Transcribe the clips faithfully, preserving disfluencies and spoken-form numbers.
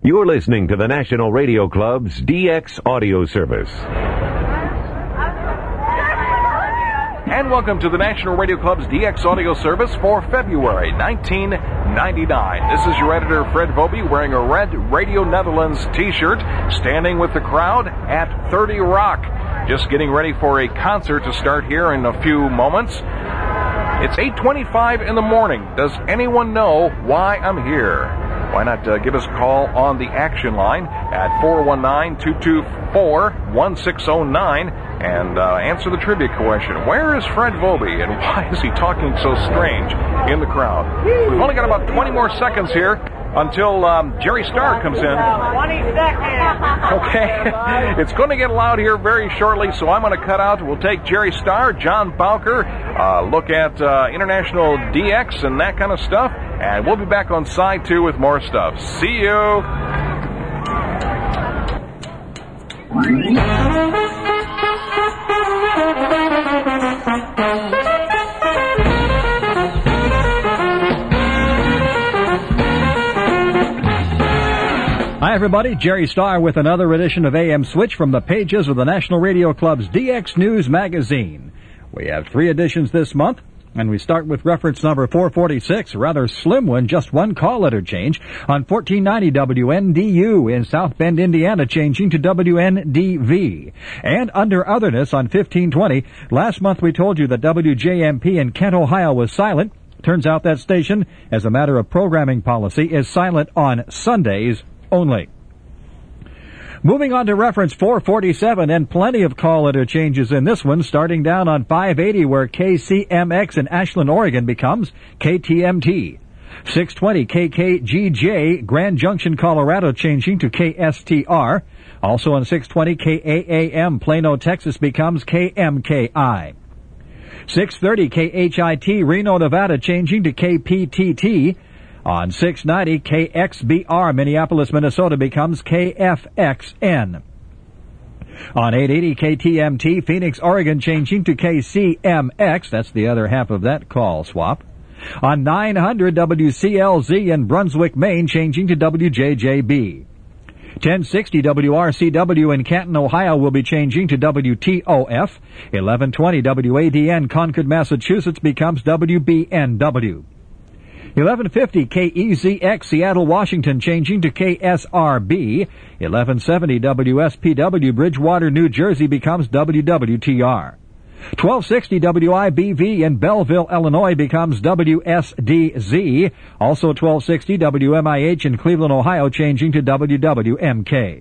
You're listening to the National Radio Club's D X audio service. And welcome to the National Radio Club's D X audio service for February nineteen ninety-nine. This is your editor, Fred Vobie, wearing a red Radio Netherlands t-shirt, standing with the crowd at thirty Rock. Just getting ready for a concert to start here in a few moments. It's eight twenty-five in the morning. Does anyone know why I'm here? Why not uh, give us a call on the action line at four one nine, two two four, one six zero nine and uh, answer the trivia question. Where is Fred Vobie and why is he talking so strange in the crowd? We've only got about twenty more seconds here until um, Jerry Starr comes in. twenty seconds. Okay. It's going to get loud here very shortly, so I'm going to cut out. We'll take Jerry Starr, John Bowker, uh, look at uh, International D X and that kind of stuff, and we'll be back on side two with more stuff. See you. Hi, everybody. Jerry Starr with another edition of A M Switch from the pages of the National Radio Club's D X News magazine. We have three editions this month, and we start with reference number four forty-six, a rather slim one, just one call letter change, on fourteen ninety W N D U in South Bend, Indiana, changing to W N D V. And under otherness on fifteen twenty, last month we told you that W J M P in Kent, Ohio was silent. Turns out that station, as a matter of programming policy, is silent on Sundays only. Moving on to reference four forty-seven, and plenty of call letter changes in this one, starting down on five eighty where K C M X in Ashland, Oregon becomes K T M T. six twenty K K G J, Grand Junction, Colorado, changing to K S T R. Also on six twenty K A A M, Plano, Texas becomes K M K I. six thirty K H I T, Reno, Nevada, changing to K P T T. On six ninety, K X B R, Minneapolis, Minnesota, becomes K F X N. On eight eighty, K T M T, Phoenix, Oregon, changing to K C M X. That's the other half of that call swap. On nine hundred, W C L Z in Brunswick, Maine, changing to W J J B. ten sixty, W R C W in Canton, Ohio, will be changing to W T O F. eleven twenty, W A D N, Concord, Massachusetts, becomes W B N W. eleven fifty K E Z X, Seattle, Washington, changing to K S R B. eleven seventy W S P W, Bridgewater, New Jersey, becomes W W T R. twelve sixty W I B V in Belleville, Illinois, becomes W S D Z. Also twelve sixty W M I H in Cleveland, Ohio, changing to W W M K.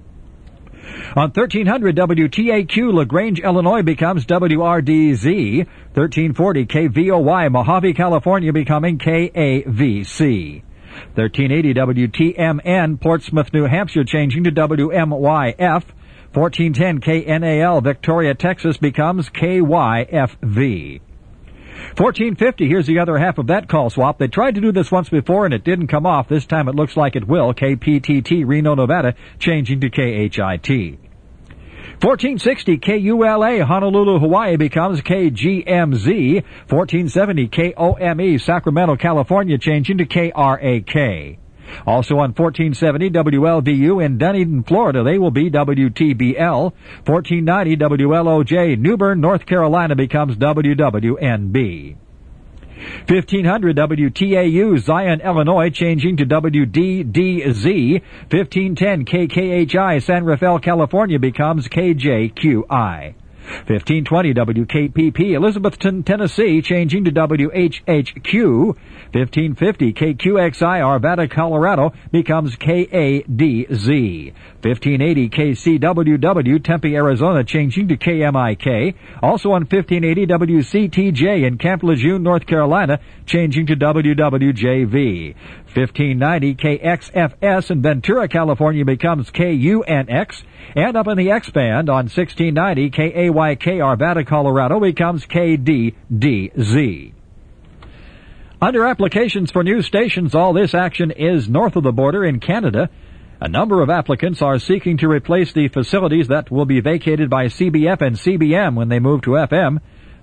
On thirteen hundred, W T A Q, LaGrange, Illinois, becomes W R D Z. thirteen forty, K V O Y, Mojave, California, becoming K A V C. thirteen eighty, W T M N, Portsmouth, New Hampshire, changing to W M Y F. fourteen ten, K N A L, Victoria, Texas, becomes K Y F V. fourteen fifty, here's the other half of that call swap. They tried to do this once before and it didn't come off. This time it looks like it will. K P T T, Reno, Nevada, changing to K H I T. fourteen sixty, K U L A, Honolulu, Hawaii, becomes K G M Z. fourteen seventy, K O M E, Sacramento, California, changing to K R A K. Also on fourteen seventy, W L D U in Dunedin, Florida, they will be W T B L. fourteen ninety, W L O J, New Bern, North Carolina, becomes W W N B. fifteen hundred, W T A U, Zion, Illinois, changing to W D D Z. fifteen ten, K K H I, San Rafael, California, becomes K J Q I. fifteen twenty, W K P P, Elizabethton, Tennessee, changing to W H H Q. fifteen fifty, K Q X I, Arvada, Colorado, becomes K A D Z. fifteen eighty, K C W W, Tempe, Arizona, changing to K M I K. Also on fifteen eighty, W C T J in Camp Lejeune, North Carolina, changing to W W J V. fifteen ninety, K X F S in Ventura, California, becomes K U N X. And up in the X band on sixteen ninety, K A Y K, Arvada, Colorado, becomes K D D Z. Under applications for new stations, all this action is north of the border in Canada. A number of applicants are seeking to replace the facilities that will be vacated by C B F and C B M when they move to F M.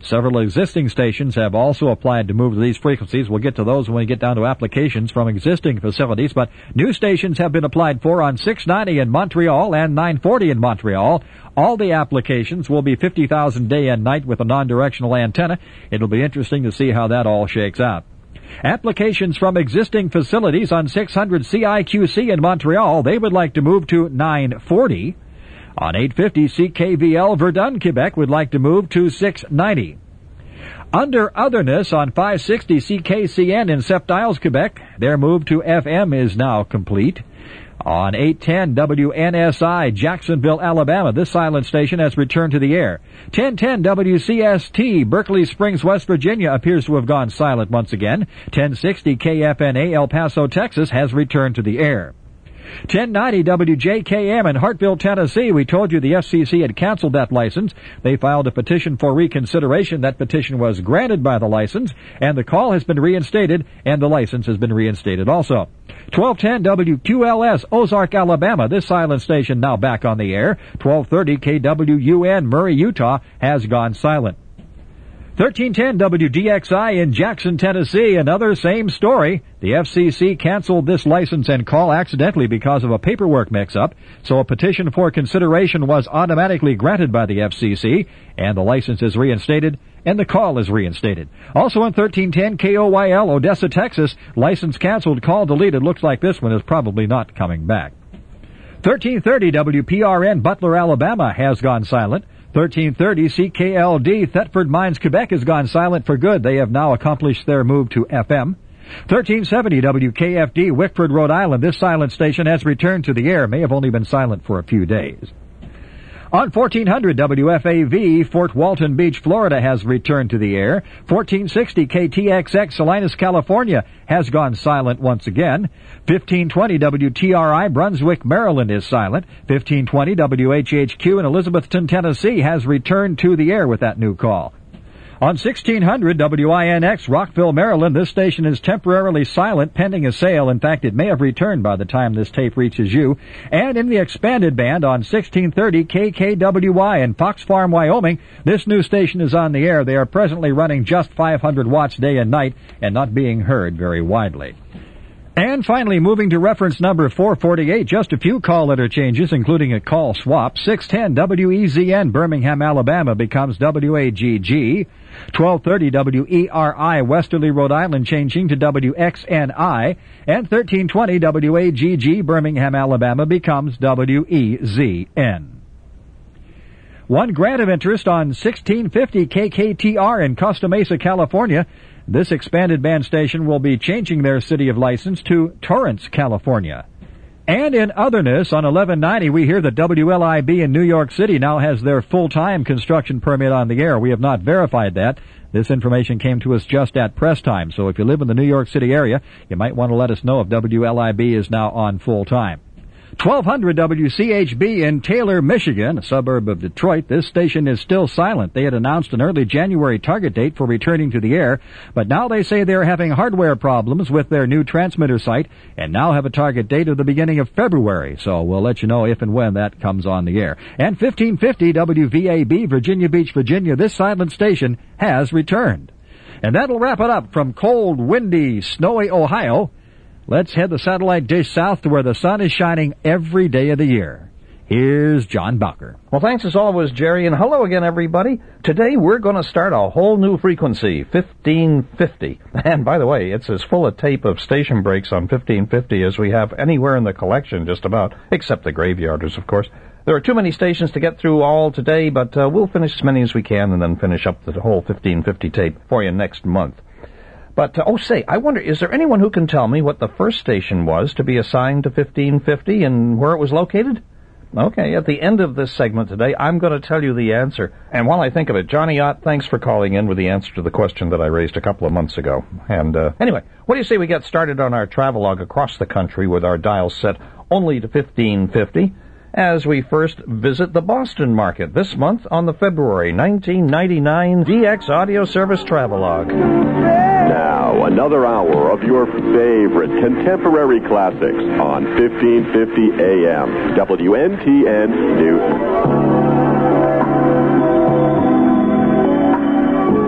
Several existing stations have also applied to move to these frequencies. We'll get to those when we get down to applications from existing facilities, but new stations have been applied for on six ninety in Montreal and nine forty in Montreal. All the applications will be fifty thousand day and night with a non-directional antenna. It'll be interesting to see how that all shakes out. Applications from existing facilities on six hundred C I Q C in Montreal, they would like to move to nine forty. On eight fifty C K V L Verdun, Quebec would like to move to six ninety. Under otherness on five sixty C K C N in Sept Isles, Quebec, their move to F M is now complete. On eight ten W N S I Jacksonville, Alabama, this silent station has returned to the air. ten ten W C S T Berkeley Springs, West Virginia appears to have gone silent once again. ten sixty K F N A El Paso, Texas has returned to the air. ten ninety W J K M in Hartville, Tennessee. We told you the F C C had canceled that license. They filed a petition for reconsideration. That petition was granted by the license, and the call has been reinstated, and the license has been reinstated also. twelve ten W Q L S Ozark, Alabama. This silent station now back on the air. twelve thirty K W U N Murray, Utah has gone silent. thirteen ten W D X I in Jackson, Tennessee, another same story. The F C C canceled this license and call accidentally because of a paperwork mix-up, so a petition for consideration was automatically granted by the F C C, and the license is reinstated, and the call is reinstated. Also on thirteen ten K O Y L, Odessa, Texas, license canceled, call deleted. Looks like this one is probably not coming back. thirteen thirty W P R N Butler, Alabama has gone silent. thirteen thirty C K L D Thetford Mines, Quebec has gone silent for good. They have now accomplished their move to F M. thirteen seventy W K F D Wickford, Rhode Island. This silent station has returned to the air. May have only been silent for a few days. On fourteen hundred W F A V, Fort Walton Beach, Florida has returned to the air. fourteen sixty K T X X Salinas, California has gone silent once again. fifteen twenty W T R I Brunswick, Maryland is silent. fifteen twenty W H H Q in Elizabethton, Tennessee has returned to the air with that new call. On sixteen hundred W I N X Rockville, Maryland, this station is temporarily silent pending a sale. In fact, it may have returned by the time this tape reaches you. And in the expanded band on sixteen thirty K K W Y in Fox Farm, Wyoming, this new station is on the air. They are presently running just five hundred watts day and night and not being heard very widely. And finally, moving to reference number four forty-eight, just a few call letter changes, including a call swap. six ten W E Z N Birmingham, Alabama becomes W A G G. twelve thirty W E R I Westerly, Rhode Island changing to W X N I. And thirteen twenty W A G G Birmingham, Alabama becomes W E Z N. One grant of interest on sixteen fifty K K T R in Costa Mesa, California. This expanded band station will be changing their city of license to Torrance, California. And in otherness, on eleven ninety, we hear that W L I B in New York City now has their full-time construction permit on the air. We have not verified that. This information came to us just at press time, so if you live in the New York City area, you might want to let us know if W L I B is now on full-time. twelve hundred W C H B in Taylor, Michigan, a suburb of Detroit. This station is still silent. They had announced an early January target date for returning to the air, but now they say they're having hardware problems with their new transmitter site and now have a target date of the beginning of February. So we'll let you know if and when that comes on the air. And fifteen fifty W V A B, Virginia Beach, Virginia, this silent station has returned. And that'll wrap it up from cold, windy, snowy Ohio. Let's head the satellite dish south to where the sun is shining every day of the year. Here's John Bowker. Well, thanks as always, Jerry, and hello again, everybody. Today we're going to start a whole new frequency, fifteen fifty. And by the way, it's as full a tape of station breaks on fifteen fifty as we have anywhere in the collection, just about, except the graveyarders, of course. There are too many stations to get through all today, but uh, we'll finish as many as we can and then finish up the whole fifteen fifty tape for you next month. But, uh, oh, say, I wonder, is there anyone who can tell me what the first station was to be assigned to fifteen fifty and where it was located? Okay, at the end of this segment today, I'm going to tell you the answer. And while I think of it, Johnny Ott, thanks for calling in with the answer to the question that I raised a couple of months ago. And, uh, anyway, what do you say we get started on our travelogue across the country with our dial set only to fifteen fifty? As we first visit the Boston market this month on the February nineteen ninety-nine D X Audio Service Travelogue. Now, another hour of your favorite contemporary classics on fifteen fifty A M, W N T N Newton.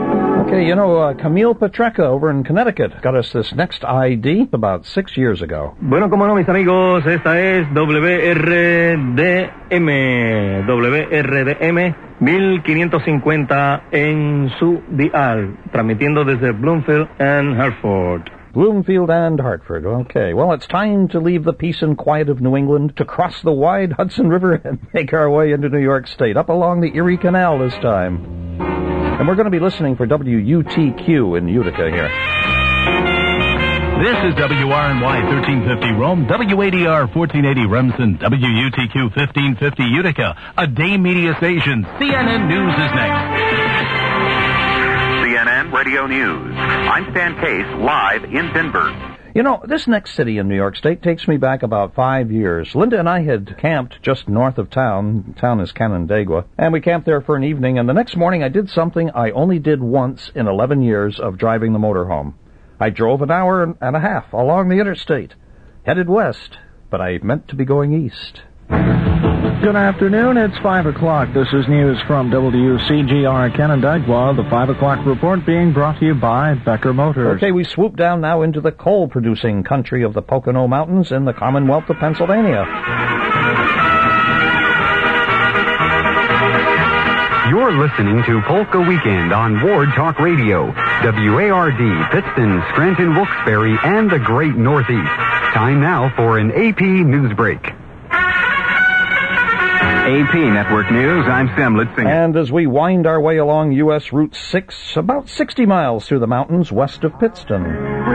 Okay, you know, uh, Camille Petrecka over in Connecticut got us this next I D about six years ago. Bueno, como no, mis amigos, esta es W R D M. W R D M mil quinientos cincuenta en su dial, transmitiendo desde Bloomfield and Hartford. Bloomfield and Hartford. Okay, well, it's time to leave the peace and quiet of New England to cross the wide Hudson River and make our way into New York State, up along the Erie Canal this time. And we're going to be listening for W U T Q in Utica here. This is W R N Y thirteen fifty Rome, W A D R fourteen eighty Remsen, W U T Q fifteen fifty Utica, a Day Media station. C N N News is next. C N N Radio News. I'm Stan Case, live in Denver. You know, this next city in New York State takes me back about five years. Linda and I had camped just north of town. Town is Canandaigua. And we camped there for an evening, and the next morning I did something I only did once in eleven years of driving the motorhome. I drove an hour and a half along the interstate, headed west, but I meant to be going east. Good afternoon, it's five o'clock. This is news from W C G R Canandaigua, the five o'clock report being brought to you by Becker Motors. Okay, we swoop down now into the coal-producing country of the Pocono Mountains in the Commonwealth of Pennsylvania. You're listening to Polka Weekend on Ward Talk Radio, W A R D, Pittston, Scranton, Wilkes-Barre, and the Great Northeast. Time now for an A P News Break. A P Network News, I'm Sam Litzinger. And as we wind our way along U S Route six, about sixty miles through the mountains west of Pittston.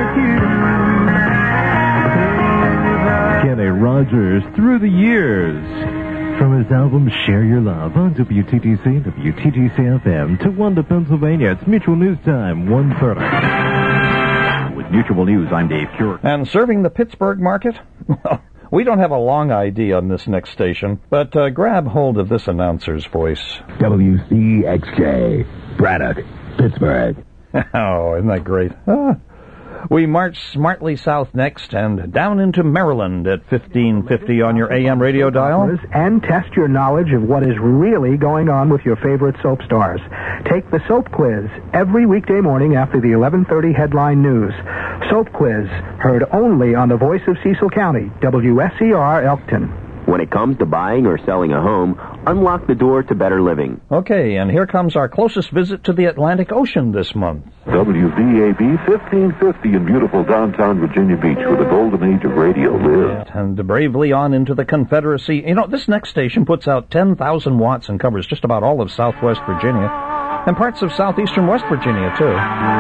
Kenny Rogers, Through the Years, from his album Share Your Love on W T T C, W T T C F M, Towanda, Pennsylvania. It's Mutual News Time, one thirty. With Mutual News, I'm Dave Cure. And serving the Pittsburgh market? Well, we don't have a long I D on this next station, but uh, grab hold of this announcer's voice. W C X K, Braddock, Pittsburgh. Oh, isn't that great? Ah. We march smartly south next and down into Maryland at fifteen fifty on your A M radio dial. And test your knowledge of what is really going on with your favorite soap stars. Take the Soap Quiz every weekday morning after the eleven thirty headline news. Soap Quiz, heard only on the voice of Cecil County, W S E R Elkton. When it comes to buying or selling a home, unlock the door to better living. Okay, and here comes our closest visit to the Atlantic Ocean this month. W V A B fifteen fifty in beautiful downtown Virginia Beach, where the golden age of radio lived. And bravely on into the Confederacy. You know, this next station puts out ten thousand watts and covers just about all of southwest Virginia and parts of southeastern West Virginia, too.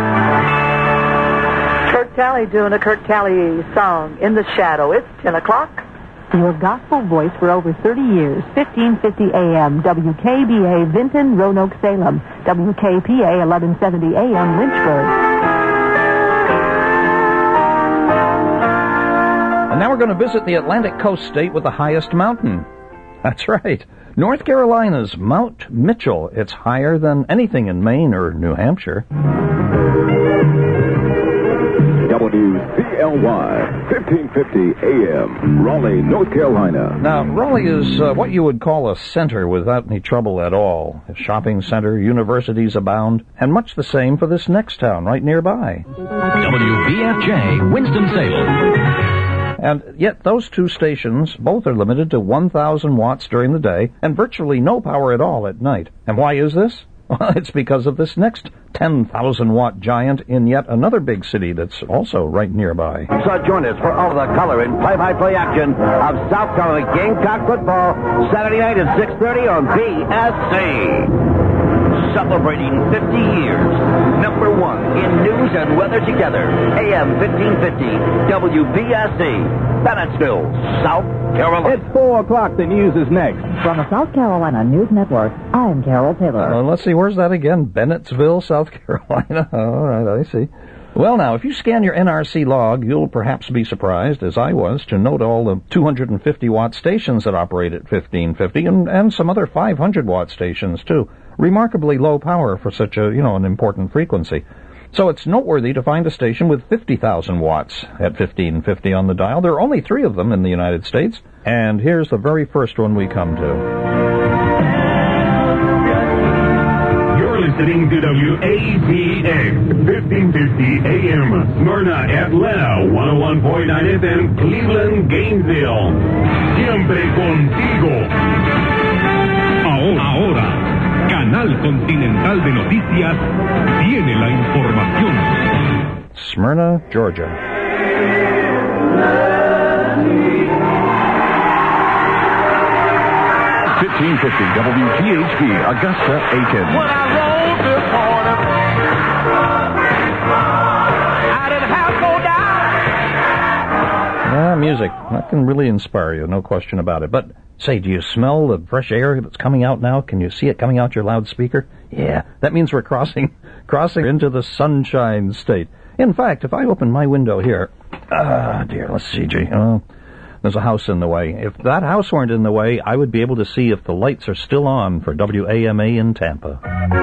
Kurt Talley doing a Kurt Talley song, In the Shadow. It's ten o'clock. Your gospel voice for over thirty years, fifteen fifty A M, W K B A, Vinton, Roanoke, Salem, W K P A, eleven seventy A M, Lynchburg. And now we're going to visit the Atlantic Coast state with the highest mountain. That's right, North Carolina's Mount Mitchell. It's higher than anything in Maine or New Hampshire. W C L Y, fifteen fifty A M, Raleigh, North Carolina. Now, Raleigh is uh, what you would call a center without any trouble at all. A shopping center, universities abound, and much the same for this next town right nearby. W B F J, Winston-Salem. And yet those two stations, both are limited to one thousand watts during the day and virtually no power at all at night. And why is this? Well, it's because of this next ten thousand watt giant in yet another big city that's also right nearby. So join us for all the color and play-by-play action of South Carolina Gamecock football Saturday night at six thirty on B S C. Celebrating fifty years. Number one in news and weather together. A M fifteen fifty W B S C. Bennettsville, South Carolina. It's four o'clock. The news is next. From the South Carolina News Network, I'm Carol Taylor. Uh, let's see, where's that again? Bennettsville, South Carolina. All right, I see. Well, now, if you scan your N R C log, you'll perhaps be surprised, as I was, to note all the two hundred fifty watt stations that operate at fifteen fifty and, and some other five hundred watt stations, too. Remarkably low power for such a, you know, an important frequency. So it's noteworthy to find a station with fifty thousand watts at fifteen fifty on the dial. There are only three of them in the United States, and here's the very first one we come to. listening to W A Z X, fifteen fifty A M, Smyrna, Atlanta, one oh one point nine F M, Cleveland, Gainesville. Siempre contigo. Ahora, ahora, Canal Continental de Noticias tiene la información. Smyrna, Georgia. fifteen fifty W T H P, Augusta, Aiken. When I rolled this morning, I didn't have to go down. Ah, music. That can really inspire you, no question about it. But, say, do you smell the fresh air that's coming out now? Can you see it coming out your loudspeaker? Yeah, that means we're crossing crossing into the sunshine state. In fact, if I open my window here... Ah, dear, let's see, gee. Oh, there's a house in the way. If that house weren't in the way, I would be able to see if the lights are still on for W A M A in Tampa.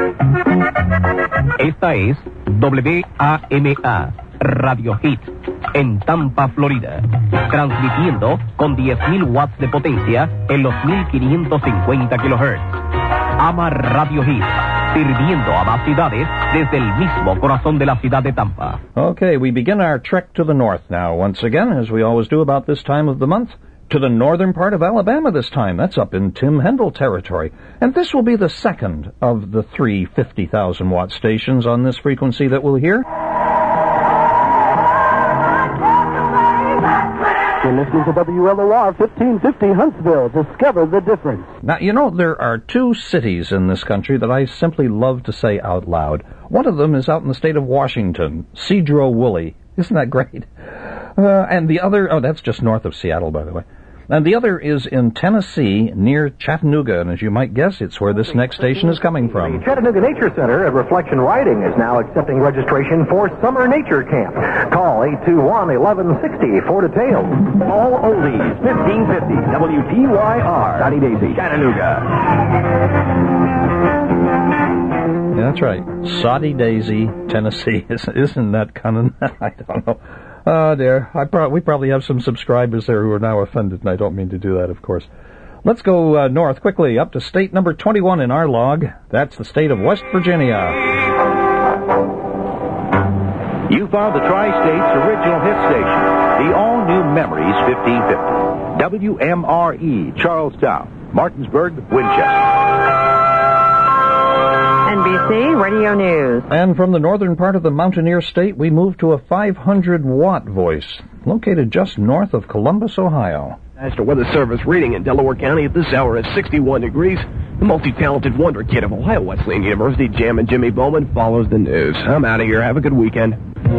Esta es W A M A, Radio Hit, en Tampa, Florida, transmitiendo con diez mil watts de potencia en los mil quinientos cincuenta kilohertz. Ama Radio Hit, sirviendo a más ciudades desde el mismo corazón de la ciudad de Tampa. Okay, we begin our trek to the north now, once again, as we always do about this time of the month, to the northern part of Alabama this time. That's up in Tim Hendel territory. And this will be the second of the three fifty thousand watt stations on this frequency that we'll hear. You're listening to W L O R fifteen fifty Huntsville. Discover the difference. Now, you know, there are two cities in this country that I simply love to say out loud. One of them is out in the state of Washington, Sedro-Woolley. Isn't that great? Uh, and the other, oh, that's just north of Seattle, by the way. And the other is in Tennessee, near Chattanooga, and as you might guess, it's where this next station is coming from. The Chattanooga Nature Center at Reflection Riding is now accepting registration for Summer Nature Camp. Call eight two one, eleven sixty for details. All oldies, fifteen fifty W T Y R, Sunny Daisy, Chattanooga. Yeah, that's right. Soddy Daisy, Tennessee. Isn't that kind of... I don't know. Oh, dear. I pro- we probably have some subscribers there who are now offended, and I don't mean to do that, of course. Let's go uh, north quickly, up to state number twenty-one in our log. That's the state of West Virginia. You found the Tri-State's original hit station, the all-new Memories fifteen fifty. W M R E, Charlestown, Martinsburg, Winchester. N B C Radio News. And from the northern part of the Mountaineer State, we move to a five hundred watt voice, located just north of Columbus, Ohio. National Weather Service reading in Delaware County at this hour is sixty-one degrees. The multi-talented wonder kid of Ohio Wesleyan University, Jammin' Jimmy Bowman, follows the news. I'm out of here. Have a good weekend.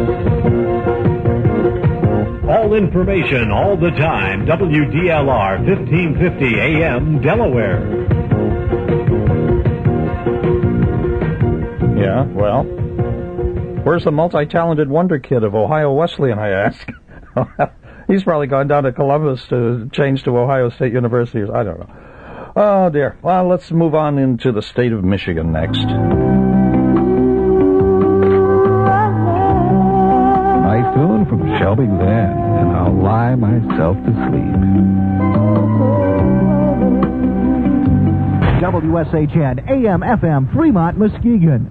All information, all the time. W D L R fifteen fifty A M, Delaware. Yeah, well, where's the multi-talented wonder kid of Ohio Wesleyan, I ask? He's probably gone down to Columbus to change to Ohio State University. I don't know. Oh, dear. Well, let's move on into the state of Michigan next. My tune from Shelby Glen, and I'll lie myself to sleep. W S H N, A M F M, Fremont, Muskegon.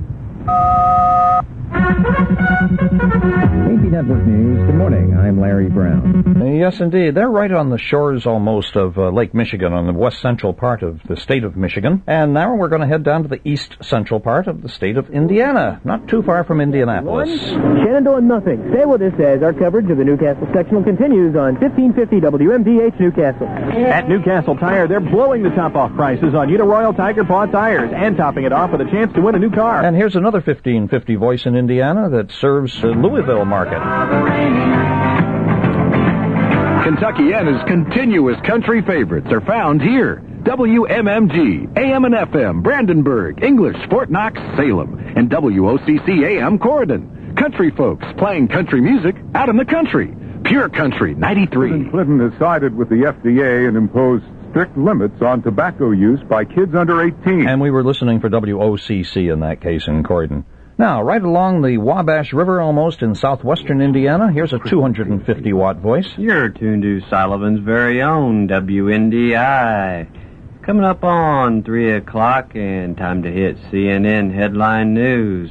A B Network News. Good morning. I'm Larry Brown. Yes, indeed. They're right on the shores almost of uh, Lake Michigan, on the west central part of the state of Michigan. And now we're going to head down to the east central part of the state of Indiana, not too far from Indianapolis. One, Shenandoah nothing. Say what this says. Our coverage of the Newcastle sectional continues on fifteen fifty W M P H Newcastle. At Newcastle Tire, they're blowing the top-off prices on Uniroyal Tiger Paw tires and topping it off with a chance to win a new car. And here's another fifteen fifty voice in Indiana that serves the Louisville market. Kentuckiana's continuous country favorites are found here. W M M G, A M and F M, Brandenburg, English, Fort Knox, Salem, and W O C C A M, Corydon. Country folks playing country music out in the country. Pure Country ninety-three. President Clinton has sided with the F D A and imposed strict limits on tobacco use by kids under eighteen. And we were listening for W O C C in that case in Corydon. Now, right along the Wabash River almost in southwestern Indiana, here's a two hundred fifty watt voice. You're tuned to Sullivan's very own W N D I. Coming up on three o'clock, and time to hit C N N Headline News.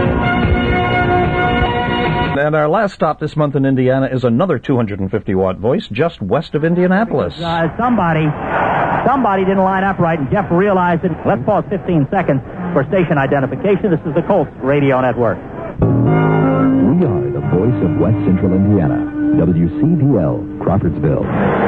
And our last stop this month in Indiana is another two hundred fifty watt voice just west of Indianapolis. Uh, somebody, somebody didn't line up right, and Jeff realized it. Let's pause fifteen seconds for station identification. This is the Colts Radio Network. We are the voice of West Central Indiana. W C B L, Crawfordsville.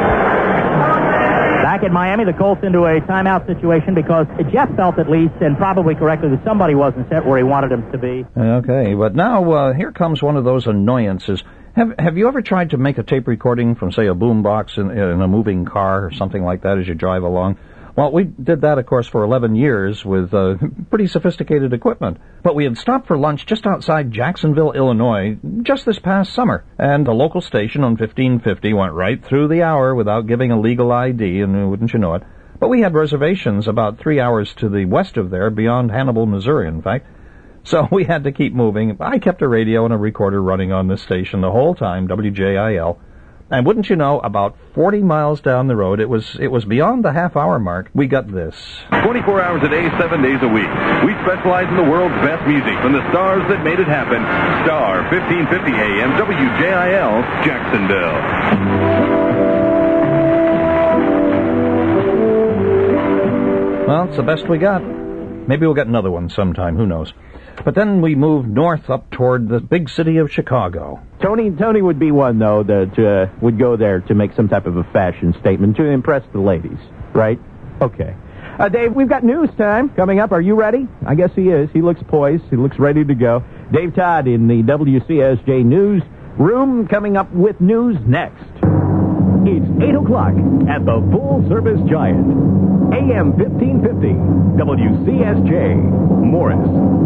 Back in Miami, the Colts into a timeout situation because Jeff felt at least, and probably correctly, that somebody wasn't set where he wanted him to be. Okay, but now uh, here comes one of those annoyances. Have Have you ever tried to make a tape recording from, say, a boombox in, in a moving car or something like that as you drive along? Well, we did that, of course, for eleven years with uh, pretty sophisticated equipment. But we had stopped for lunch just outside Jacksonville, Illinois, just this past summer. And the local station on fifteen fifty went right through the hour without giving a legal I D, and wouldn't you know it. But we had reservations about three hours to the west of there, beyond Hannibal, Missouri, in fact. So we had to keep moving. I kept a radio and a recorder running on this station the whole time, W J I L. And wouldn't you know, about forty miles down the road, it was it was beyond the half-hour mark, we got this. twenty-four hours a day, seven days a week. We specialize in the world's best music from the stars that made it happen. Star, fifteen fifty A M, W J I L, Jacksonville. Well, it's the best we got. Maybe we'll get another one sometime, who knows. But then we moved north up toward the big city of Chicago. Tony Tony would be one, though, that uh, would go there to make some type of a fashion statement to impress the ladies, right? Okay. Uh, Dave, we've got news time coming up. Are you ready? I guess he is. He looks poised. He looks ready to go. Dave Todd in the W C S J News Room coming up with news next. It's eight o'clock at the Full Service Giant. A M fifteen fifty, W C S J, Morris.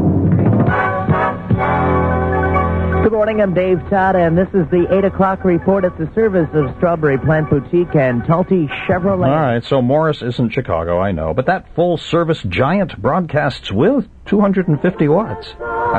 Good morning, I'm Dave Todd, and this is the eight o'clock report at the service of Strawberry Plant Boutique and Talty Chevrolet. All right, so Morris isn't Chicago, I know, but that full-service giant broadcasts with two hundred fifty watts.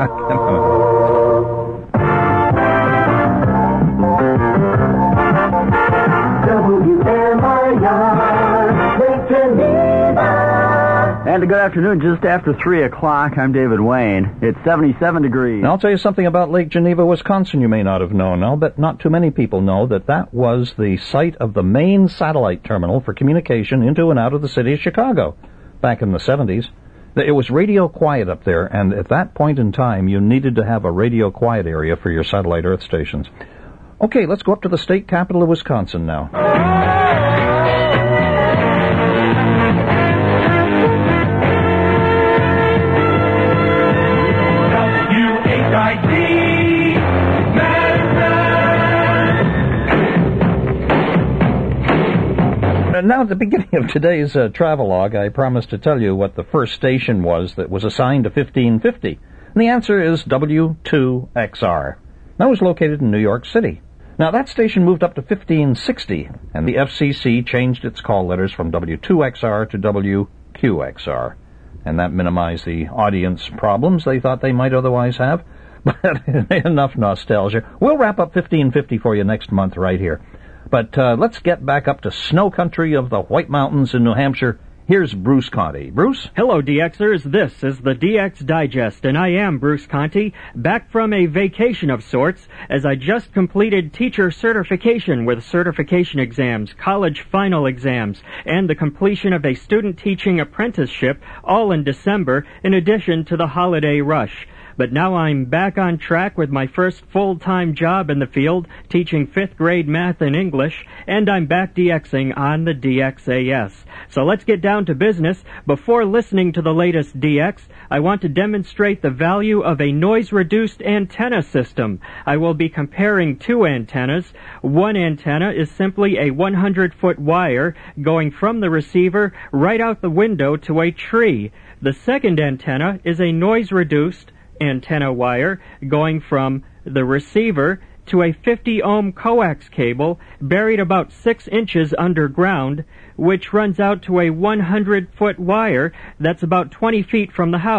W M I R, Lake Geneva. And a good afternoon, just after three o'clock. I'm David Wayne. It's seventy-seven degrees. Now, I'll tell you something about Lake Geneva, Wisconsin you may not have known. I'll bet not too many people know that that was the site of the main satellite terminal for communication into and out of the city of Chicago back in the seventies. It was radio quiet up there, and at that point in time, you needed to have a radio quiet area for your satellite earth stations. Okay, let's go up to the state capital of Wisconsin now. Now, at the beginning of today's uh, travelogue, I promised to tell you what the first station was that was assigned to fifteen fifty. And the answer is W two X R. That was located in New York City. Now, that station moved up to fifteen sixty, and the F C C changed its call letters from W two X R to W Q X R. And that minimized the audience problems they thought they might otherwise have. But enough nostalgia. We'll wrap up fifteen fifty for you next month right here. But uh, let's get back up to snow country of the White Mountains in New Hampshire. Here's Bruce Conti. Bruce? Hello, D Xers. This is the D X Digest, and I am Bruce Conti, back from a vacation of sorts, as I just completed teacher certification with certification exams, college final exams, and the completion of a student teaching apprenticeship, all in December, in addition to the holiday rush. But now I'm back on track with my first full-time job in the field, teaching fifth grade math and English, and I'm back DXing on the D X A S. So let's get down to business. Before listening to the latest D X, I want to demonstrate the value of a noise-reduced antenna system. I will be comparing two antennas. One antenna is simply a one hundred foot wire going from the receiver right out the window to a tree. The second antenna is a noise-reduced antenna wire going from the receiver to a fifty ohm coax cable buried about six inches underground, which runs out to a one hundred foot wire that's about twenty feet from the house.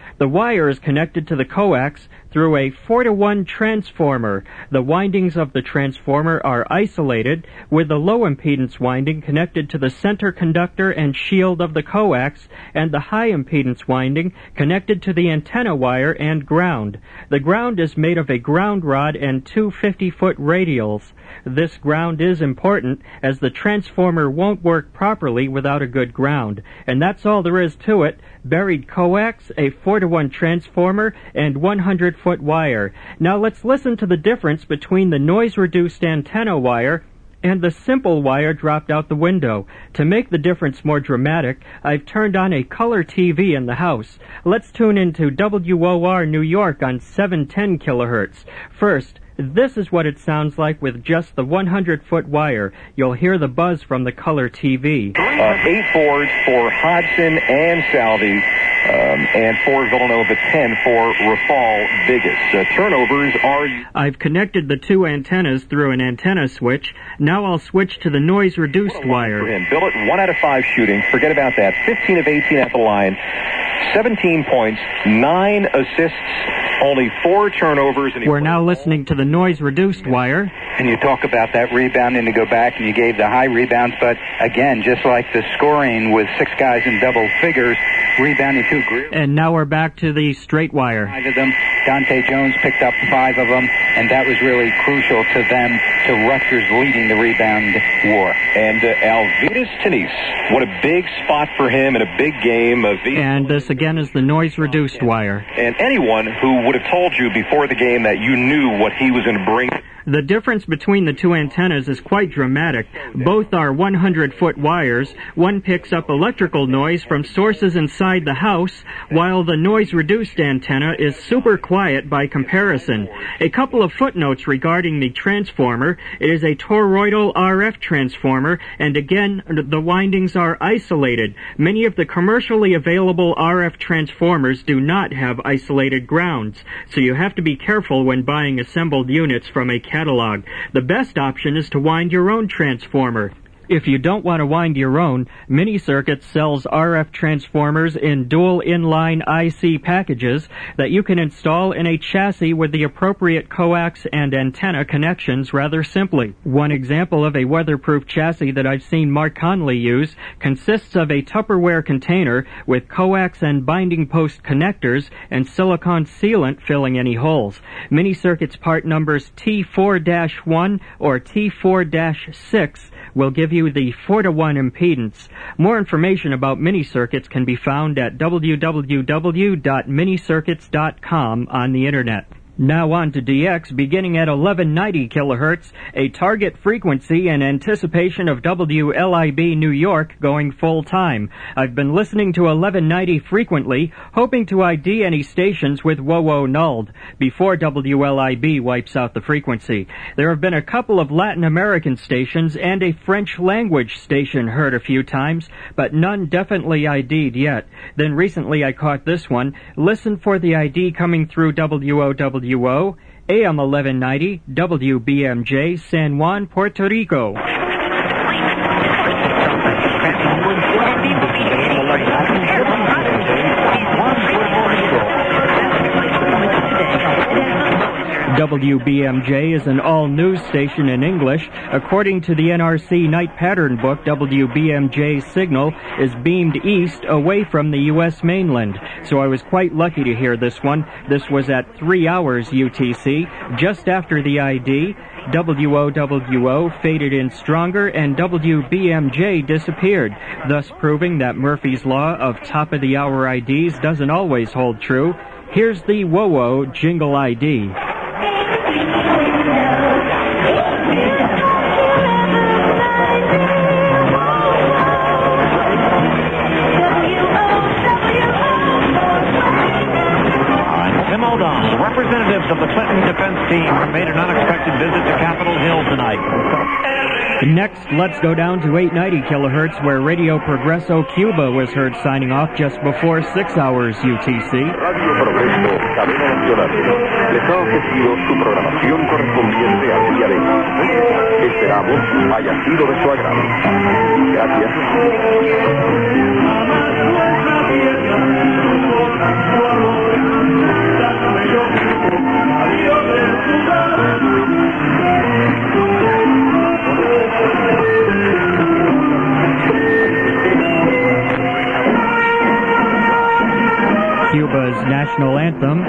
The wire is connected to the coax through a four to one transformer. The windings of the transformer are isolated, with the low impedance winding connected to the center conductor and shield of the coax, and the high impedance winding connected to the antenna wire and ground. The ground is made of a ground rod and two fifty-foot radials. This ground is important, as the transformer won't work properly without a good ground. And that's all there is to it. Buried coax, a four to one transformer, and one hundred foot wire. Now let's listen to the difference between the noise-reduced antenna wire and the simple wire dropped out the window. To make the difference more dramatic, I've turned on a color T V in the house. Let's tune into W O R New York on seven ten kilohertz. First, this is what it sounds like with just the one hundred foot wire. You'll hear the buzz from the color T V. Uh, eight boards for Hodgson and Salvi, um, and for Villanova, ten for Rafal Biggest. Uh, turnovers are... I've connected the two antennas through an antenna switch. Now I'll switch to the noise-reduced wire. And Billet, one out of five shooting. Forget about that. fifteen of eighteen at the line. seventeen points, nine assists, only four turnovers. And We're now listening to the noise-reduced wire. And you talk about that rebounding to go back, and you gave the high rebounds, but again, just like the scoring with six guys in double figures, rebounding two. And now we're back to the straight wire. Five of them. Dante Jones picked up five of them, and that was really crucial to them, to Rutgers leading the rebound war. And uh, Alvidas Tanis, what a big spot for him in a big game. Of and this again is the noise-reduced wire. And anyone who would have told you before the game that you knew what he was going to bring... The difference between the two antennas is quite dramatic. Both are one hundred foot wires. One picks up electrical noise from sources inside the house, while the noise-reduced antenna is super quiet by comparison. A couple of footnotes regarding the transformer. It is a toroidal R F transformer, and again, the windings are isolated. Many of the commercially available R F transformers do not have isolated grounds, so you have to be careful when buying assembled units from a catalog. The best option is to wind your own transformer. If you don't want to wind your own, Mini Circuits sells R F transformers in dual inline I C packages that you can install in a chassis with the appropriate coax and antenna connections rather simply. One example of a weatherproof chassis that I've seen Mark Conley use consists of a Tupperware container with coax and binding post connectors and silicone sealant filling any holes. Mini Circuits part numbers T four dash one or T four dash six will give you the four to one impedance. More information about Mini Circuits can be found at w w w dot mini circuits dot com on the internet. Now on to D X, beginning at eleven ninety kilohertz, a target frequency in anticipation of W L I B New York going full-time. I've been listening to eleven ninety frequently, hoping to I D any stations with W O O nulled before W L I B wipes out the frequency. There have been a couple of Latin American stations and a French language station heard a few times, but none definitely I D'd yet. Then recently I caught this one. Listen for the I D coming through W O W A M eleven ninety, W B M J, San Juan, Puerto Rico. W B M J is an all-news station in English. According to the N R C Night Pattern Book, W B M J's signal is beamed east away from the U S mainland. So I was quite lucky to hear this one. This was at three hours U T C, just after the I D. W O W O faded in stronger and W B M J disappeared, thus proving that Murphy's Law of top-of-the-hour I Ds doesn't always hold true. Here's the W O O Jingle I D. Representatives of the Clinton defense team made an unexpected visit to Capitol Hill tonight. Next, let's go down to eight ninety kilohertz, where Radio Progreso Cuba was heard signing off just before six hours U T C. Radio Progreso, cadena nacional. Les ha ofrecido su programación correspondiente al día de hoy. Esperamos haya sido de su agrado. Gracias. Cuba's national anthem.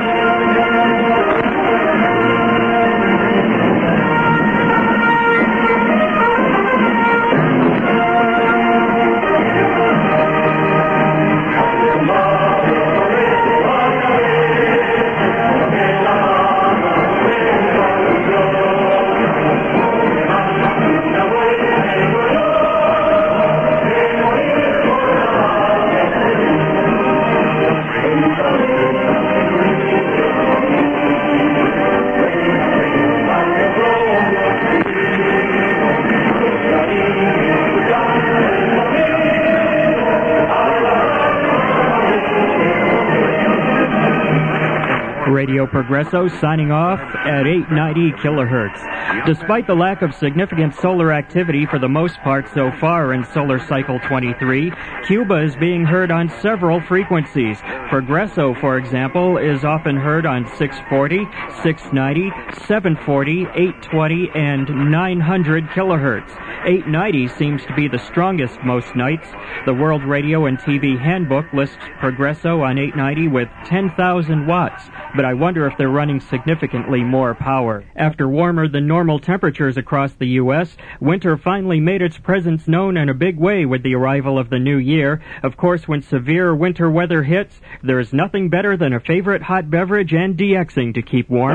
Radio Progresso signing off at eight ninety kilohertz. Despite the lack of significant solar activity for the most part so far in solar cycle twenty-three, Cuba is being heard on several frequencies. Progresso, for example, is often heard on six forty, six ninety, seven forty, eight twenty, and nine hundred kilohertz. eight ninety seems to be the strongest most nights. The World Radio and T V Handbook lists Progresso on eight ninety with ten thousand watts, but I wonder if they're running significantly more power. After warmer than normal temperatures across the U S, winter finally made its presence known in a big way with the arrival of the new year. Of course, when severe winter weather hits, there is nothing better than a favorite hot beverage and DXing to keep warm.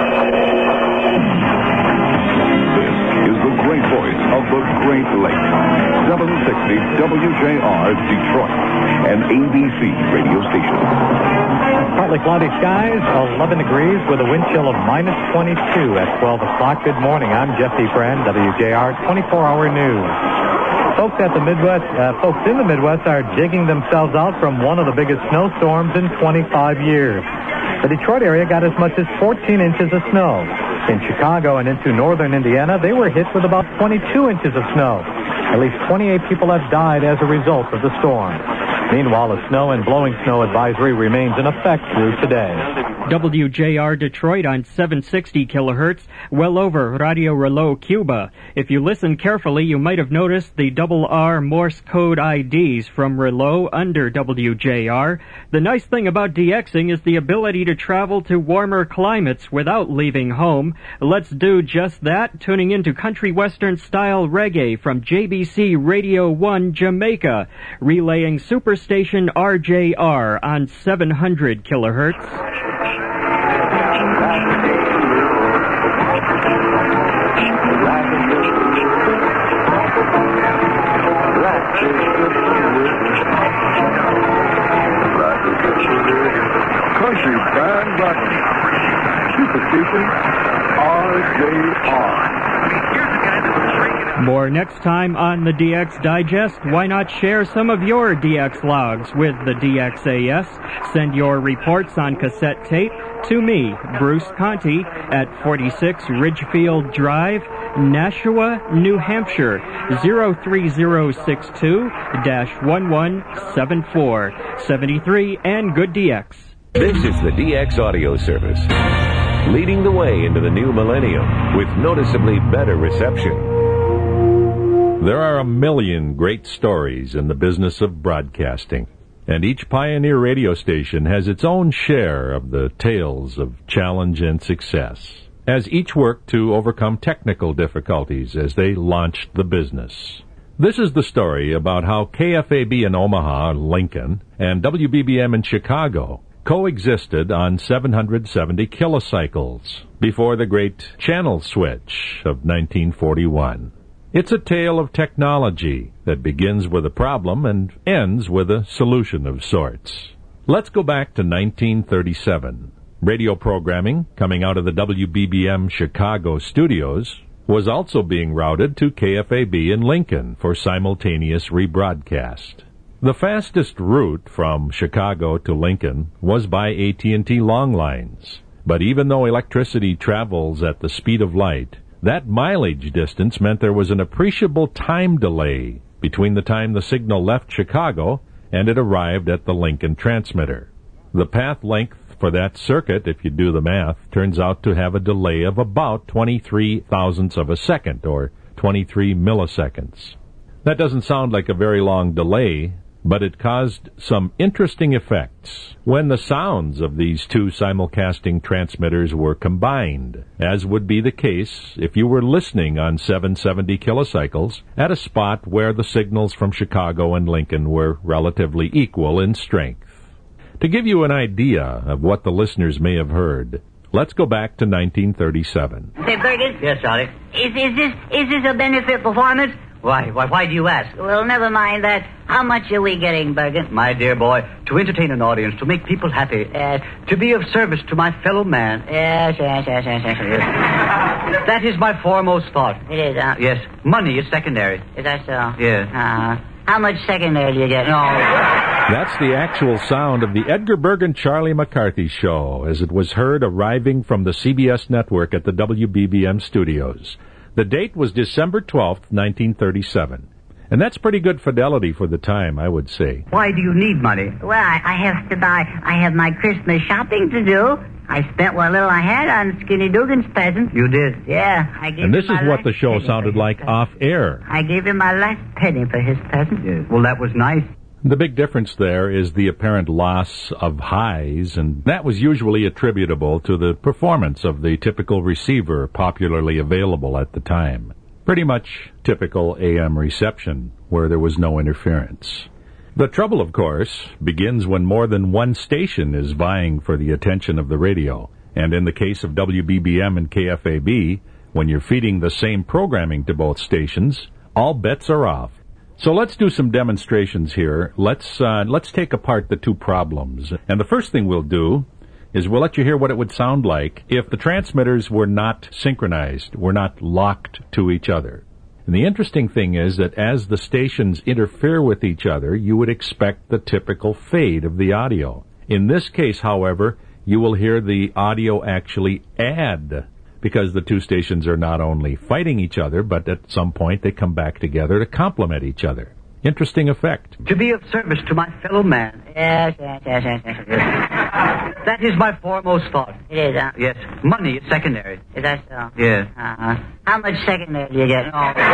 Is the great voice of the Great Lakes. seven sixty W J R Detroit, an A B C radio station. Partly cloudy skies, eleven degrees with a wind chill of minus twenty-two at twelve o'clock. Good morning. I'm Jesse Friend, W J R twenty-four hour news. Folks at the Midwest, uh, folks in the Midwest are digging themselves out from one of the biggest snowstorms in twenty-five years. The Detroit area got as much as fourteen inches of snow. In Chicago and into northern Indiana, they were hit with about twenty-two inches of snow. At least twenty-eight people have died as a result of the storm. Meanwhile, a snow and blowing snow advisory remains in effect through today. W J R Detroit on seven sixty kilohertz, well over Radio Reloj Cuba. If you listen carefully, you might have noticed the double R Morse code I Ds from Reloj under W J R. The nice thing about DXing is the ability to travel to warmer climates without leaving home. Let's do just that, tuning into country western style reggae from J B C Radio one Jamaica, relaying Superstation R J R on seven hundred kilohertz. Country Band Records. Superstation R J R. More next time on the D X Digest. Why not share some of your D X logs with the D X A S? Send your reports on cassette tape to me, Bruce Conti, at forty-six Ridgefield Drive, Nashua, New Hampshire, zero three zero six two dash one one seven four. seventy-three and good D X. This is the D X Audio Service, leading the way into the new millennium with noticeably better reception. There are a million great stories in the business of broadcasting, and each pioneer radio station has its own share of the tales of challenge and success, as each worked to overcome technical difficulties as they launched the business. This is the story about how K F A B in Omaha, Lincoln, and W B B M in Chicago coexisted on seven hundred seventy kilocycles before the great channel switch of nineteen forty-one. It's a tale of technology that begins with a problem and ends with a solution of sorts. Let's go back to nineteen thirty-seven. Radio programming coming out of the W B B M Chicago studios was also being routed to K F A B in Lincoln for simultaneous rebroadcast. The fastest route from Chicago to Lincoln was by A T and T long lines. But even though electricity travels at the speed of light, that mileage distance meant there was an appreciable time delay between the time the signal left Chicago and it arrived at the Lincoln transmitter. The path length for that circuit, if you do the math, turns out to have a delay of about twenty-three thousandths of a second, or twenty-three milliseconds. That doesn't sound like a very long delay, but it caused some interesting effects when the sounds of these two simulcasting transmitters were combined, as would be the case if you were listening on seven seventy kilocycles at a spot where the signals from Chicago and Lincoln were relatively equal in strength. To give you an idea of what the listeners may have heard, let's go back to nineteen thirty-seven. Say, Burgess. Yes, Charlie. Is, is this is this a benefit performance? Why, why, why do you ask? Well, never mind that. How much are we getting, Burgess? My dear boy, to entertain an audience, to make people happy, Yes. to be of service to my fellow man. Yes, yes, yes, yes, yes. yes. That is my foremost thought. It is, huh? Yes, money is secondary. Is that so? Yes. Uh, how much secondary do you get? No. That's the actual sound of the Edgar Bergen Charlie McCarthy Show as it was heard arriving from the C B S network at the W B B M studios. The date was December twelfth, nineteen thirty-seven. And that's pretty good fidelity for the time, I would say. Why do you need money? Well, I, I have to buy, I have my Christmas shopping to do. I spent what little I had on Skinny Dugan's present. You did? Yeah, I gave And this him is my what the last show penny sounded for like his off air. present. I gave him my last penny for his present. Yes. Well, that was nice. The big difference there is the apparent loss of highs, and that was usually attributable to the performance of the typical receiver popularly available at the time. Pretty much typical A M reception, where there was no interference. The trouble, of course, begins when more than one station is vying for the attention of the radio. And in the case of W B B M and K F A B, when you're feeding the same programming to both stations, all bets are off. So let's do some demonstrations here. Let's uh, let's take apart the two problems. And the first thing we'll do is we'll let you hear what it would sound like if the transmitters were not synchronized, were not locked to each other. And the interesting thing is that as the stations interfere with each other, you would expect the typical fade of the audio. In this case, however, you will hear the audio actually add, because the two stations are not only fighting each other, but at some point they come back together to complement each other. Interesting effect. To be of service to my fellow man. Yes, yes, yes, yes, yes. yes. That is my foremost thought. It is, huh? Yes, money is secondary. Is that so? Yes. Uh-huh. How much secondary do you get?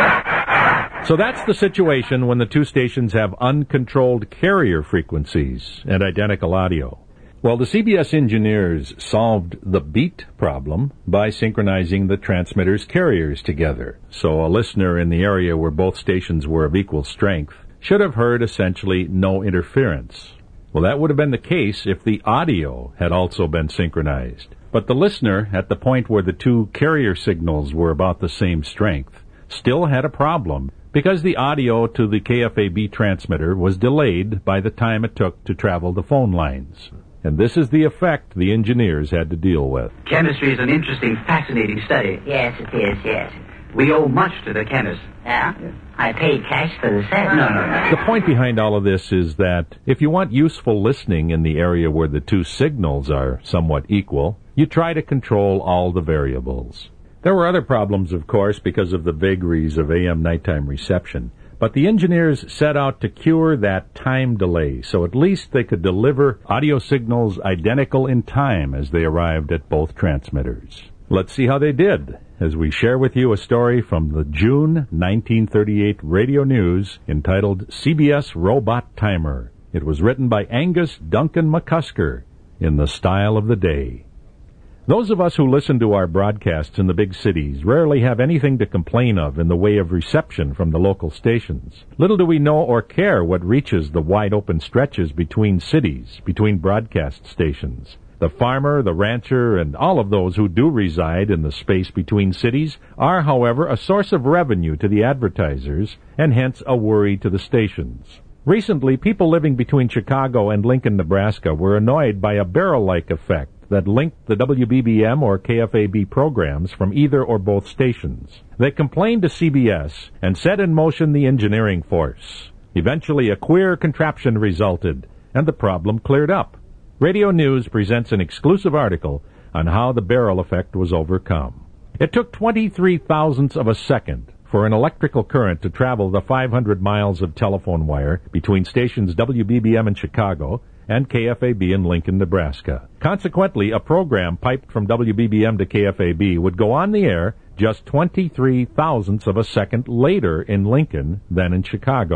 Oh. So that's the situation when the two stations have uncontrolled carrier frequencies and identical audio. Well, the C B S engineers solved the beat problem by synchronizing the transmitter's carriers together. So a listener in the area where both stations were of equal strength should have heard essentially no interference. Well, that would have been the case if the audio had also been synchronized. But the listener, at the point where the two carrier signals were about the same strength, still had a problem because the audio to the K F A B transmitter was delayed by the time it took to travel the phone lines. And this is the effect the engineers had to deal with. Chemistry is an interesting, fascinating study. Yes, it is, yes. We owe much to the chemists. Yeah? I paid cash for the set. No, no, no. The point behind all of this is that if you want useful listening in the area where the two signals are somewhat equal, you try to control all the variables. There were other problems, of course, because of the vagaries of A M nighttime reception. But the engineers set out to cure that time delay, so at least they could deliver audio signals identical in time as they arrived at both transmitters. Let's see how they did, as we share with you a story from the June nineteen thirty-eight radio news entitled C B S Robot Timer. It was written by Angus Duncan McCusker in the style of the day. Those of us who listen to our broadcasts in the big cities rarely have anything to complain of in the way of reception from the local stations. Little do we know or care what reaches the wide-open stretches between cities, between broadcast stations. The farmer, the rancher, and all of those who do reside in the space between cities are, however, a source of revenue to the advertisers and hence a worry to the stations. Recently, people living between Chicago and Lincoln, Nebraska were annoyed by a barrel-like effect that linked the W B B M or K F A B programs from either or both stations. They complained to C B S and set in motion the engineering force. Eventually, a queer contraption resulted, and the problem cleared up. Radio News presents an exclusive article on how the barrel effect was overcome. It took twenty-three thousandths of a second for an electrical current to travel the five hundred miles of telephone wire between stations W B B M in Chicago and K F A B in Lincoln, Nebraska. Consequently, a program piped from W B B M to K F A B would go on the air just twenty-three thousandths of a second later in Lincoln than in Chicago.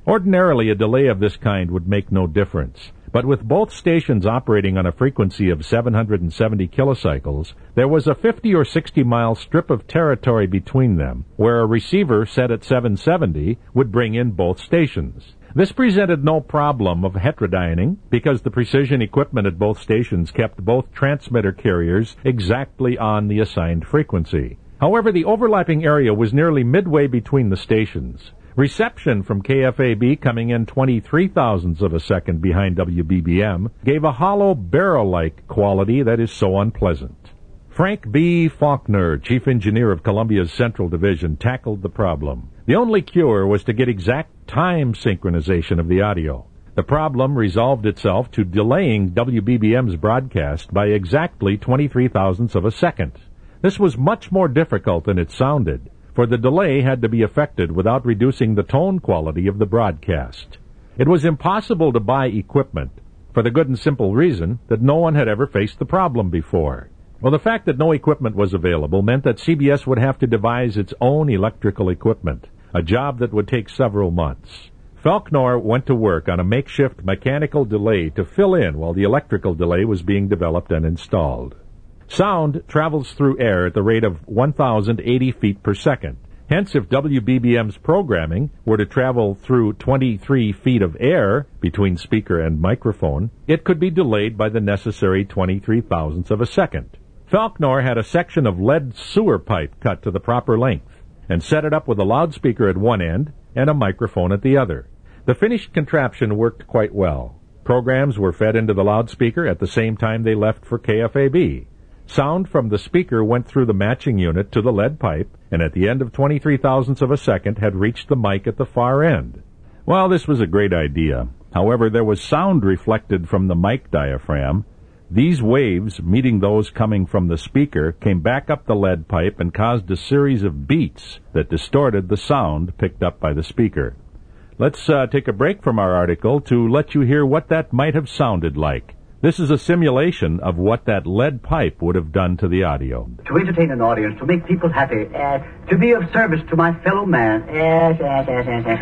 Ordinarily, a delay of this kind would make no difference. But with both stations operating on a frequency of seven hundred seventy kilocycles, there was a fifty or sixty mile strip of territory between them, where a receiver set at seven seventy would bring in both stations. This presented no problem of heterodyning, because the precision equipment at both stations kept both transmitter carriers exactly on the assigned frequency. However, the overlapping area was nearly midway between the stations. Reception from K F A B, coming in twenty-three thousandths of a second behind W B B M, gave a hollow barrel-like quality that is so unpleasant. Frank B. Faulkner, chief engineer of Columbia's Central Division, tackled the problem. The only cure was to get exact time synchronization of the audio. The problem resolved itself to delaying W B B M's broadcast by exactly twenty-three thousandths of a second. This was much more difficult than it sounded, for the delay had to be effected without reducing the tone quality of the broadcast. It was impossible to buy equipment, for the good and simple reason that no one had ever faced the problem before. Well, the fact that no equipment was available meant that C B S would have to devise its own electrical equipment, a job that would take several months. Faulkner went to work on a makeshift mechanical delay to fill in while the electrical delay was being developed and installed. Sound travels through air at the rate of one thousand eighty feet per second. Hence, if W B B M's programming were to travel through twenty-three feet of air between speaker and microphone, it could be delayed by the necessary twenty-three thousandths of a second. Faulkner had a section of lead sewer pipe cut to the proper length and set it up with a loudspeaker at one end and a microphone at the other. The finished contraption worked quite well. Programs were fed into the loudspeaker at the same time they left for K F A B. Sound from the speaker went through the matching unit to the lead pipe, and at the end of twenty-three thousandths of a second had reached the mic at the far end. Well, this was a great idea. However, there was sound reflected from the mic diaphragm. These waves, meeting those coming from the speaker, came back up the lead pipe and caused a series of beats that distorted the sound picked up by the speaker. Let's uh, take a break from our article to let you hear what that might have sounded like. This is a simulation of what that lead pipe would have done to the audio. To entertain an audience, to make people happy, uh, to be of service to my fellow man. Yes, yes, yes, yes, yes,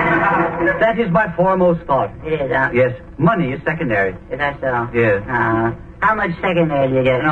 yes. That is my foremost thought. It is, uh, Yes, money is secondary. Is that so? Yes. Uh, how much secondary do you get?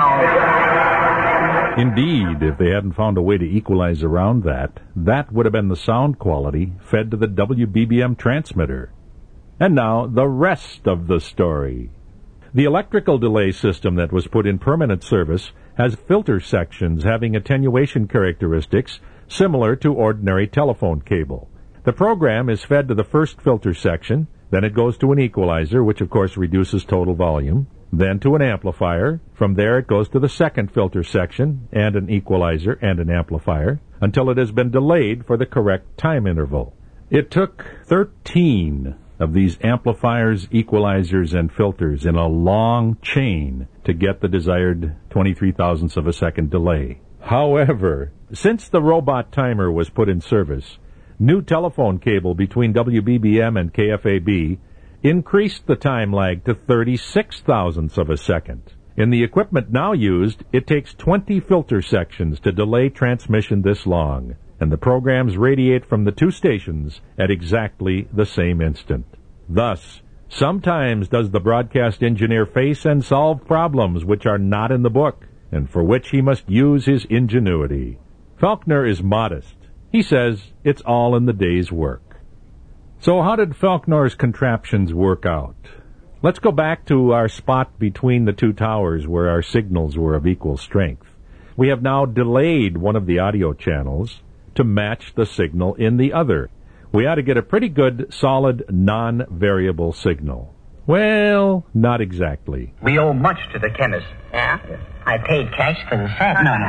No. Indeed, if they hadn't found a way to equalize around that, that would have been the sound quality fed to the W B B M transmitter. And now, the rest of the story. The electrical delay system that was put in permanent service has filter sections having attenuation characteristics similar to ordinary telephone cable. The program is fed to the first filter section, then it goes to an equalizer, which of course reduces total volume, then to an amplifier. From there it goes to the second filter section and an equalizer and an amplifier until it has been delayed for the correct time interval. It took thirteen of these amplifiers, equalizers, and filters in a long chain to get the desired twenty-three thousandths of a second delay. However, since the robot timer was put in service, new telephone cable between W B B M and K F A B increased the time lag to thirty-six thousandths of a second. In the equipment now used, it takes twenty filter sections to delay transmission this long, and the programs radiate from the two stations at exactly the same instant. Thus, sometimes does the broadcast engineer face and solve problems which are not in the book, and for which he must use his ingenuity. Faulkner is modest. He says it's all in the day's work. So how did Faulkner's contraptions work out? Let's go back to our spot between the two towers where our signals were of equal strength. We have now delayed one of the audio channels to match the signal in the other. We ought to get a pretty good, solid, non-variable signal. Well, not exactly. We owe much to the chemist. Yeah? I paid cash for the set. No,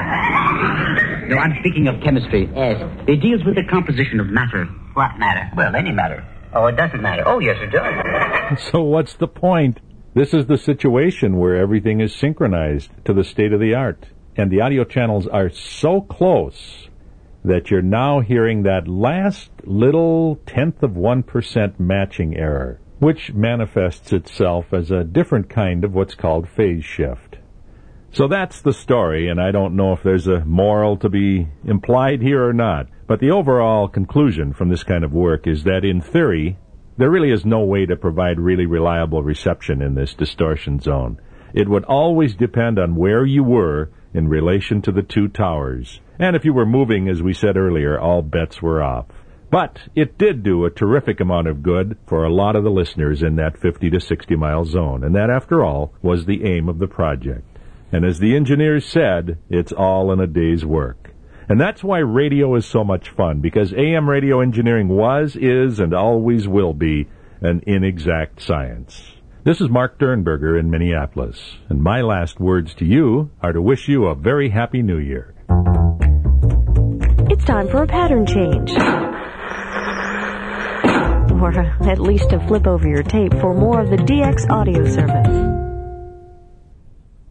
no. No, I'm speaking of chemistry. Yes. It deals with the composition of matter. What matter? Well, any matter. Oh, it doesn't matter. Oh, yes, it does. So what's the point? This is the situation where everything is synchronized to the state of the art, and the audio channels are so close that you're now hearing that last little tenth of one percent matching error, which manifests itself as a different kind of what's called phase shift. So that's the story, and I don't know if there's a moral to be implied here or not, but the overall conclusion from this kind of work is that in theory, there really is no way to provide really reliable reception in this distortion zone. It would always depend on where you were in relation to the two towers. And if you were moving, as we said earlier, all bets were off. But it did do a terrific amount of good for a lot of the listeners in that fifty to sixty mile zone. And that, after all, was the aim of the project. And as the engineers said, it's all in a day's work. And that's why radio is so much fun, because A M radio engineering was, is, and always will be an inexact science. This is Mark Dernberger in Minneapolis, and my last words to you are to wish you a very happy New Year. It's time for a pattern change. Or at least to flip over your tape for more of the D X audio service.